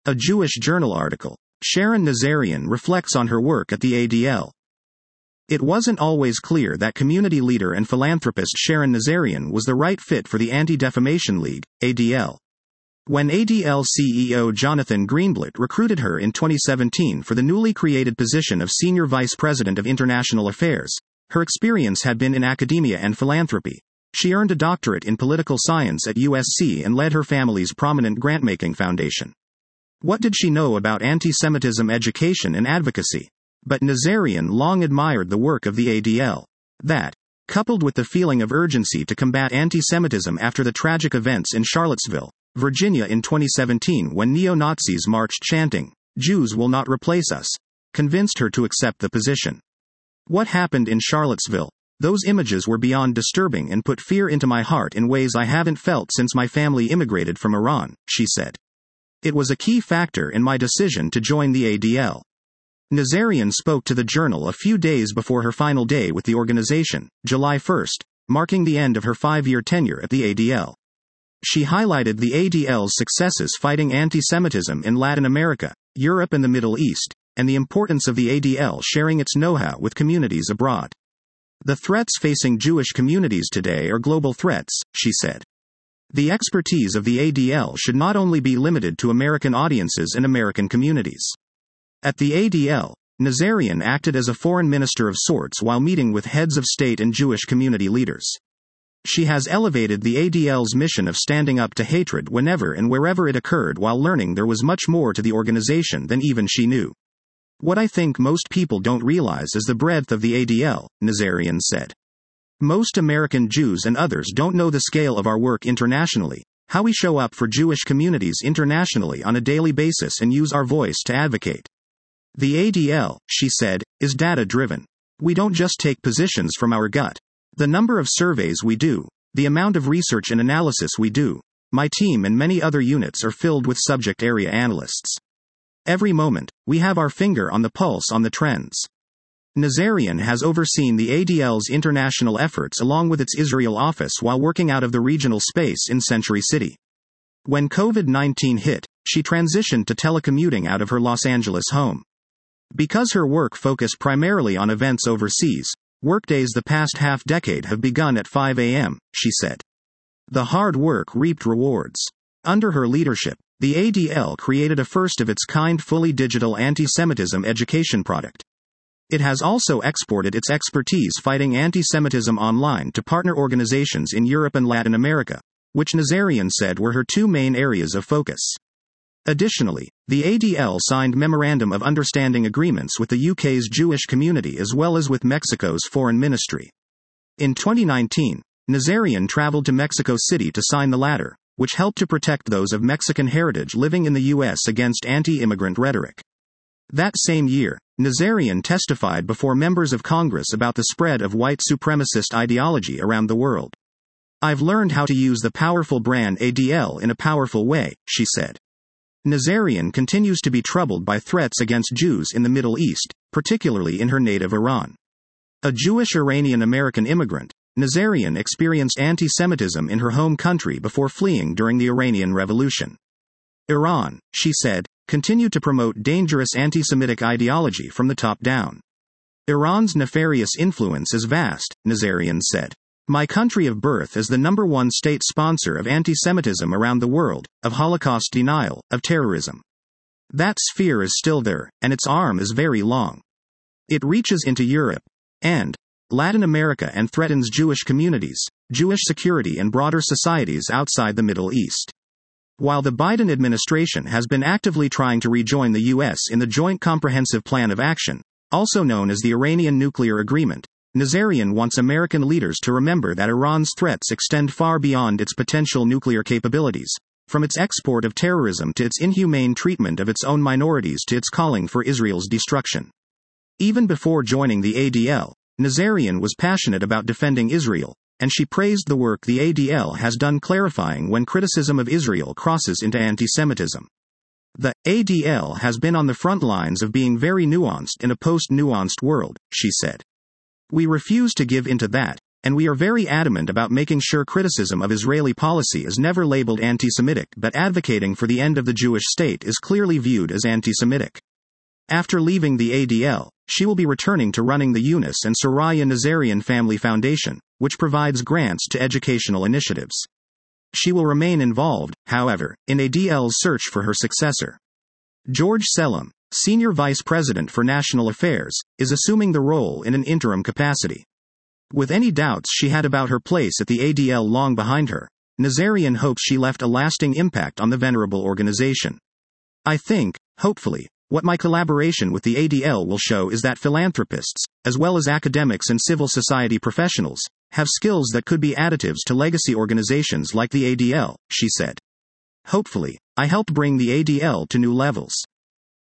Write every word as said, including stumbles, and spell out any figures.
A Jewish Journal article. Sharon Nazarian reflects on her work at the A D L. It wasn't always clear that community leader and philanthropist Sharon Nazarian was the right fit for the Anti-Defamation League, A D L. When A D L C E O Jonathan Greenblatt recruited her in twenty seventeen for the newly created position of Senior Vice President of International Affairs, her experience had been in academia and philanthropy. She earned a doctorate in political science at U S C and led her family's prominent grant-making foundation. What did she know about anti-Semitism education and advocacy? But Nazarian long admired the work of the A D L. That, coupled with the feeling of urgency to combat anti-Semitism after the tragic events in Charlottesville, Virginia in twenty seventeen when neo-Nazis marched chanting, "Jews will not replace us," convinced her to accept the position. What happened in Charlottesville? Those images were beyond disturbing and put fear into my heart in ways I haven't felt since my family immigrated from Iran, she said. It was a key factor in my decision to join the A D L. Nazarian spoke to the Journal a few days before her final day with the organization, July first, marking the end of her five-year tenure at the A D L. She highlighted the A D L's successes fighting anti-Semitism in Latin America, Europe and the Middle East, and the importance of the A D L sharing its know-how with communities abroad. The threats facing Jewish communities today are global threats, she said. The expertise of the A D L should not only be limited to American audiences and American communities. At the A D L, Nazarian acted as a foreign minister of sorts while meeting with heads of state and Jewish community leaders. She has elevated the A D L's mission of standing up to hatred whenever and wherever it occurred while learning there was much more to the organization than even she knew. What I think most people don't realize is the breadth of the A D L, Nazarian said. Most American Jews and others don't know the scale of our work internationally, how we show up for Jewish communities internationally on a daily basis and use our voice to advocate. The A D L, she said, is data-driven. We don't just take positions from our gut. The number of surveys we do, the amount of research and analysis we do, my team and many other units are filled with subject area analysts. Every moment, we have our finger on the pulse on the trends. Nazarian has overseen the A D L's international efforts along with its Israel office while working out of the regional space in Century City. When COVID nineteen hit, she transitioned to telecommuting out of her Los Angeles home. Because her work focused primarily on events overseas, workdays the past half-decade have begun at five a m, she said. The hard work reaped rewards. Under her leadership, the A D L created a first-of-its-kind fully digital anti-Semitism education product. It has also exported its expertise fighting anti-Semitism online to partner organizations in Europe and Latin America, which Nazarian said were her two main areas of focus. Additionally, the A D L signed Memorandum of Understanding agreements with the U K's Jewish community as well as with Mexico's foreign ministry. In twenty nineteen, Nazarian traveled to Mexico City to sign the latter, which helped to protect those of Mexican heritage living in the U S against anti-immigrant rhetoric. That same year, Nazarian testified before members of Congress about the spread of white supremacist ideology around the world. I've learned how to use the powerful brand A D L in a powerful way, she said. Nazarian continues to be troubled by threats against Jews in the Middle East, particularly in her native Iran. A Jewish Iranian-American immigrant, Nazarian experienced anti-Semitism in her home country before fleeing during the Iranian Revolution. Iran, she said, continued to promote dangerous anti-Semitic ideology from the top down. Iran's nefarious influence is vast, Nazarian said. My country of birth is the number one state sponsor of anti-Semitism around the world, of Holocaust denial, of terrorism. That sphere is still there, and its arm is very long. It reaches into Europe and Latin America and threatens Jewish communities, Jewish security and broader societies outside the Middle East. While the Biden administration has been actively trying to rejoin the U S in the Joint Comprehensive Plan of Action, also known as the Iranian Nuclear Agreement, Nazarian wants American leaders to remember that Iran's threats extend far beyond its potential nuclear capabilities, from its export of terrorism to its inhumane treatment of its own minorities to its calling for Israel's destruction. Even before joining the A D L, Nazarian was passionate about defending Israel, and she praised the work the A D L has done clarifying when criticism of Israel crosses into anti-Semitism. The A D L has been on the front lines of being very nuanced in a post-nuanced world, she said. We refuse to give into that, and we are very adamant about making sure criticism of Israeli policy is never labeled anti-Semitic, but advocating for the end of the Jewish state is clearly viewed as anti-Semitic. After leaving the A D L, she will be returning to running the Yunus and Soraya Nazarian Family Foundation, which provides grants to educational initiatives. She will remain involved, however, in A D L's search for her successor. George Selim, Senior Vice President for National Affairs, is assuming the role in an interim capacity. With any doubts she had about her place at the A D L long behind her, Nazarian hopes she left a lasting impact on the venerable organization. I think, hopefully, what my collaboration with the A D L will show is that philanthropists, as well as academics and civil society professionals, have skills that could be additives to legacy organizations like the A D L, she said. Hopefully, I helped bring the A D L to new levels.